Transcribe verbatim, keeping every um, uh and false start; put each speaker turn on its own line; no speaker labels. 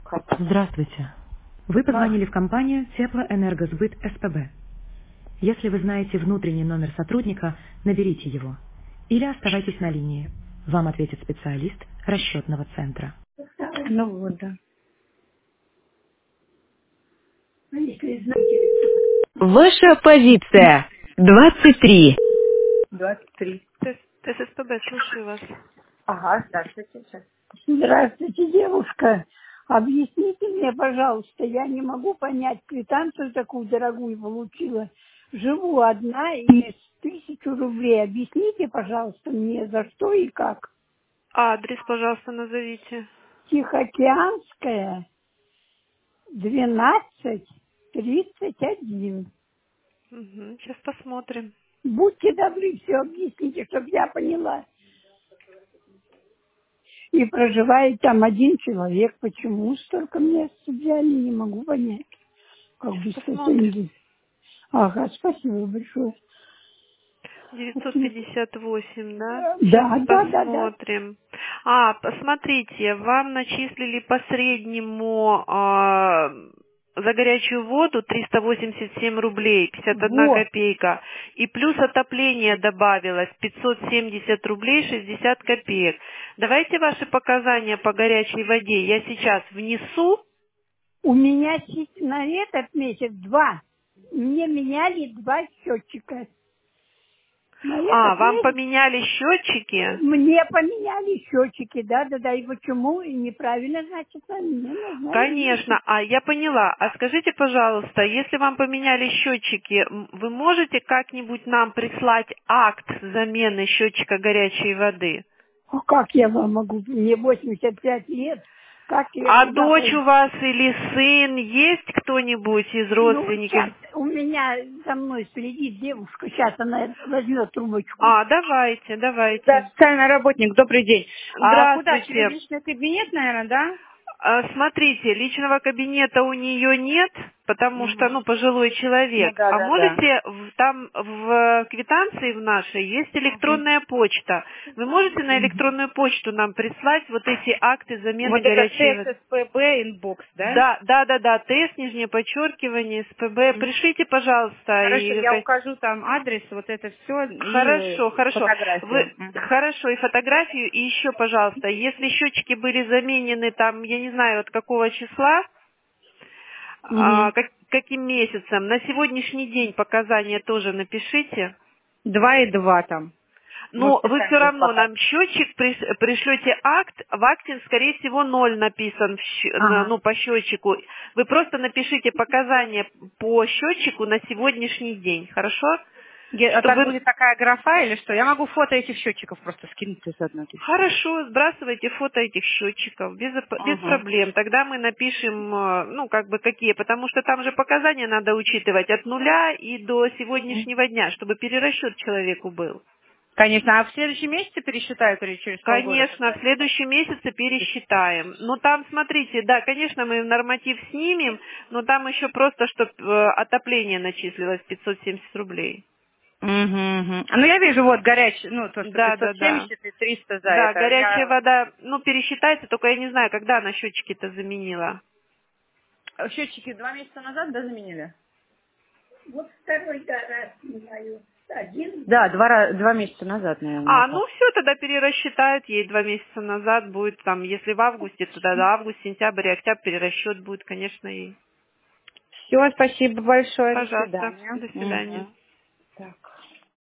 Здравствуйте. Вы позвонили в компанию Теплоэнергосбыт СПБ. Если вы знаете внутренний номер сотрудника, наберите его. Или оставайтесь на линии. Вам ответит специалист расчетного центра.
Ну вот, да. Ну, если знаете,
Ваша позиция. двадцать три.
двадцать три.
Т- ТССПБ, слушаю вас.
Ага, здравствуйте. сейчас. Здравствуйте, девушка. Объясните мне, пожалуйста, я не могу понять, квитанцию такую дорогую получила. Живу одна и с тысячу рублей. Объясните, пожалуйста, мне, за что и как.
Адрес, пожалуйста, назовите.
Тихоокеанская, двенадцать тридцать один.
Угу, сейчас посмотрим.
Будьте добры, все объясните, чтобы я поняла. И проживает там один человек. Почему столько мест взяли, не могу понять. Как бы
Сейчас
сто
посмотрим.
семьдесят. Ага, спасибо большое.
девятьсот
Спасибо.
пятьдесят восемь, да?
Да,
Сейчас
да, да, да.
посмотрим. А, посмотрите, вам начислили по среднему а, за горячую воду триста восемьдесят семь рублей, пятьдесят одна
Вот.
копейка. И плюс отопление добавилось пятьсот семьдесят рублей шестьдесят копеек. Давайте ваши показания по горячей воде я сейчас внесу.
У меня си- на этот месяц два. Мне меняли два счетчика. На
А,
этот
вам
месяц
поменяли счетчики?
мне поменяли счетчики, да, да, да. И почему? И неправильно, значит, а мне нужно изменить.
Конечно, а я поняла. А скажите, пожалуйста, если вам поменяли счетчики, м, вы можете как-нибудь нам прислать акт замены счетчика горячей воды?
А как я вам могу? Мне восемьдесят пять лет. Как я
А
куда
дочь
пойду?
у вас или сын есть кто-нибудь из
Ну,
родственников?
сейчас у меня за мной следит девушка. Сейчас она возьмет трубочку.
А, давайте,
Да,
давайте.
социальный работник, добрый день. А куда? Через
Здравствуйте.
личный кабинет, наверное, да?
А, Смотрите, личного кабинета у нее нет, потому что,
Угу.
ну, пожилой
Ну
человек.
да,
А
да, да.
можете, в- там в квитанции в нашей есть
Мгм.
электронная почта. Вы можете на электронную почту нам прислать вот эти акты замены
Вот это
горячей воды?
ТССПБ инбокс, да?
Да, да, да, да, ТС, нижнее подчеркивание, СПБ.
Мгм.
Пришлите, пожалуйста,
Хорошо,
и
я
ка-
укажу там адрес, вот это все
Хорошо,
и
хорошо.
фотографию.
Вы
Мгм.
хорошо, и фотографию, и еще, пожалуйста, если счетчики были заменены там, я не знаю, от какого числа, а,
Угу.
как- каким месяцем, на сегодняшний день показания тоже напишите.
Два и два там.
Но
Можете
вы все
сами тут
равно
показать.
нам счетчик приш- пришлете акт, в акте, скорее всего, ноль написан в щ- на-
Ага.
ну, по счетчику. Вы просто напишите показания по счетчику на сегодняшний день, хорошо?
Ге- А там
Чтобы
будет такая графа или что? Я могу фото этих счетчиков просто скинуть заодно. И все.
Хорошо, сбрасывайте фото этих счетчиков, без, оп- без
Ага.
проблем. Тогда мы напишем, э, ну, как бы какие, потому что там же показания надо учитывать от нуля и до сегодняшнего дня, чтобы перерасчет человеку был.
Конечно, а в следующем месяце пересчитают или через полгода,
Конечно,
когда
в
они там?
следующем месяце пересчитаем. Но там, смотрите, да, конечно, мы норматив снимем, но там еще просто, чтобы отопление начислилось пятьсот семьдесят рублей.
Угу, угу. Ну, я вижу, вот, горячий, ну, то, что
Да, да, да.
пятьсот семьдесят и триста за
Да,
это.
горячая
Я...
вода, ну, пересчитается, только я не знаю, когда она счетчики-то заменила.
Счетчики два месяца назад, да, заменили?
Вот второй да, раз меняю. Один.
Да, два, ра- два месяца назад, наверное,
А,
это.
ну все, тогда перерасчитают ей два месяца назад будет там, если в августе, то да, август, сентябрь, октябрь перерасчет будет, конечно, и.
Все, спасибо большое, до
Пожалуйста,
свидания.
до свидания.
Мгм. Так.